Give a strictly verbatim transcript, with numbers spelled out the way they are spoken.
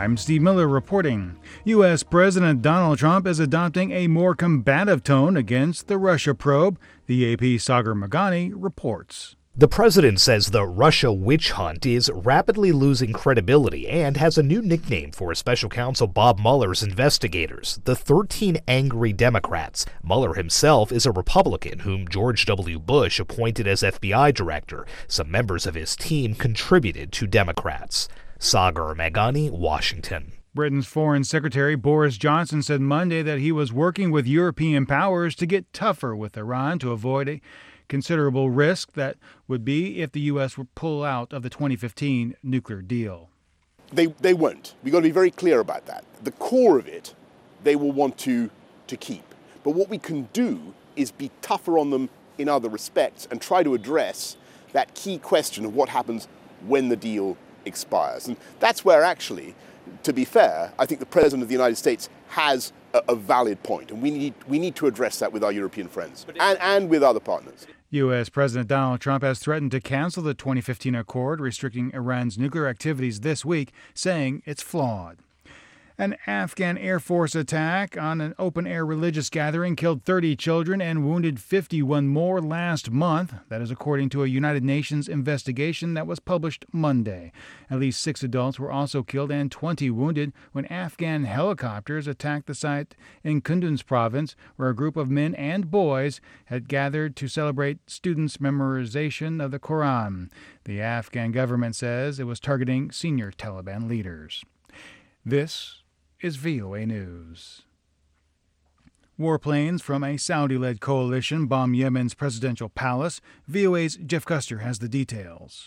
I'm Steve Miller reporting. U S. President Donald Trump is adopting a more combative tone against the Russia probe, the A P's Sagar Meghani reports. The president says the Russia witch hunt is rapidly losing credibility and has a new nickname for special counsel Bob Mueller's investigators, the thirteen Angry Democrats. Mueller himself is a Republican whom George W. Bush appointed as F B I director. Some members of his team contributed to Democrats. Sagar Meghani, Washington. Britain's Foreign Secretary Boris Johnson said Monday that he was working with European powers to get tougher with Iran to avoid a considerable risk that would be if the U S would pull out of the twenty fifteen nuclear deal. They they won't. We've got to be very clear about that. The core of it, they will want to, to keep. But what we can do is be tougher on them in other respects and try to address that key question of what happens when the deal expires. And that's where actually, to be fair, I think the President of the United States has a, a valid point, and we need we need to address that with our European friends and, and with other partners. U S. President Donald Trump has threatened to cancel the twenty fifteen accord restricting Iran's nuclear activities this week, saying it's flawed. An Afghan Air Force attack on an open-air religious gathering killed thirty children and wounded fifty-one more last month. That is according to a United Nations investigation that was published Monday. At least six adults were also killed and twenty wounded when Afghan helicopters attacked the site in Kunduz province, where a group of men and boys had gathered to celebrate students' memorization of the Quran. The Afghan government says it was targeting senior Taliban leaders. This is V O A News. Warplanes from a Saudi-led coalition bomb Yemen's presidential palace. V O A's Jeff Custer has the details.